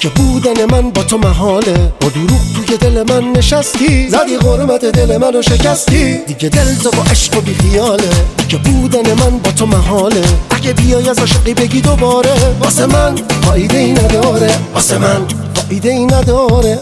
دیگه بودن من با تو محاله. با دروغ توی دل من نشستی، زدی غرمت دل منو شکستی. دیگه دل تو با عشق و بی خیاله، دیگه بودن من با تو محاله. اگه بیای از عاشقی بگی دوباره، واسه من فایده ای نداره، واسه من فایده ای نداره.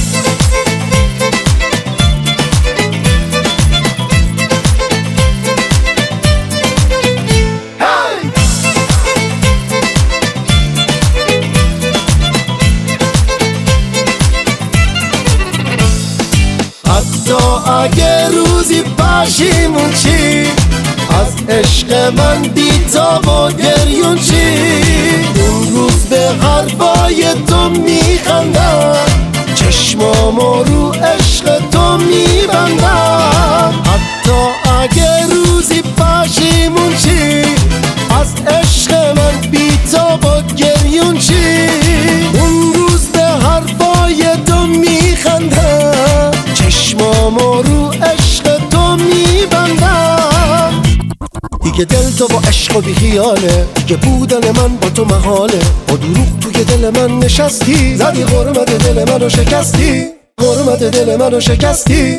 حتی اگه روزی پشیمون چی، از عشق من بی‌تاب و گریون چی، اون روز به حرفای تو میخندم، چشمامو رو عشق تو میبندم. حتی اگه روزی پشیمون چی، از عشق من بی‌تاب و گریون چی، اون روز به حرفای تو میخندم، چشمامو رو عشق تو میبندم. دیگه دل تو با عشق و بی خیاله، دیگه بودن من با تو محاله. با دروغ توی دل من نشستی، زدی غرمت دل منو شکستی، غرمت دل منو شکستی.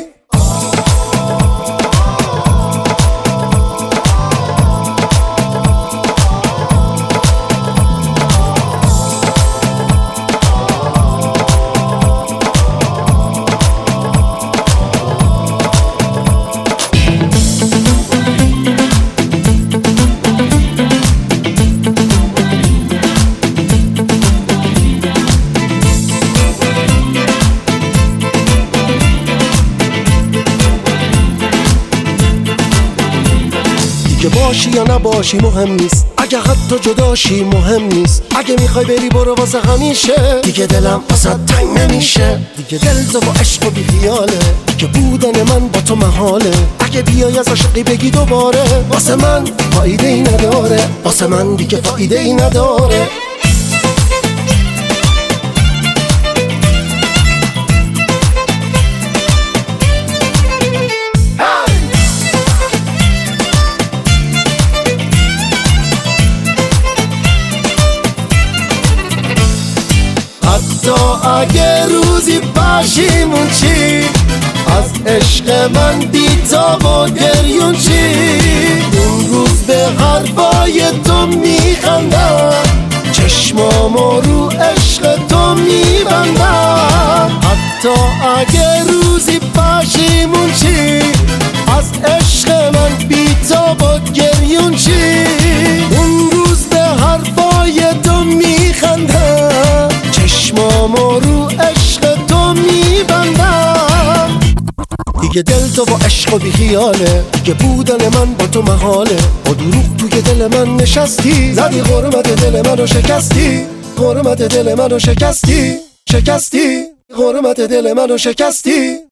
که باشی یا نباشی مهم نیست، اگه حتی جداشی مهم نیست. اگه میخوای بری برو واسه همیشه، دیگه دلم واسه تنگ نمیشه. دیگه دل تو با عشق و بی خیاله، دیگه بودن من با تو محاله. اگه بیای از عاشقی بگی دوباره، واسه من فایده ای نداره، واسه من دیگه فایده ای نداره. حتی اگه روزی پشیمون چی، از عشق من بی‌تاب و گریون چی، اون روز به حرفای تو میخندم، چشمامو رو عشق تو میبندم. حتی اگه روزی پشیمون چی، از عشق من بی‌تاب و گریون چی، اون روز به حرفای تو میخندم، چشمامو رو عشق تو میبندم. دیگه دل تو با عشق و بی خیاله، دیگه بودن من با تو محاله. با دروغ توی دل من نشستی، زدی غرمت دل منو شکستی، غرمت دل منو شکستی، شکستی غرمت دل منو شکستی.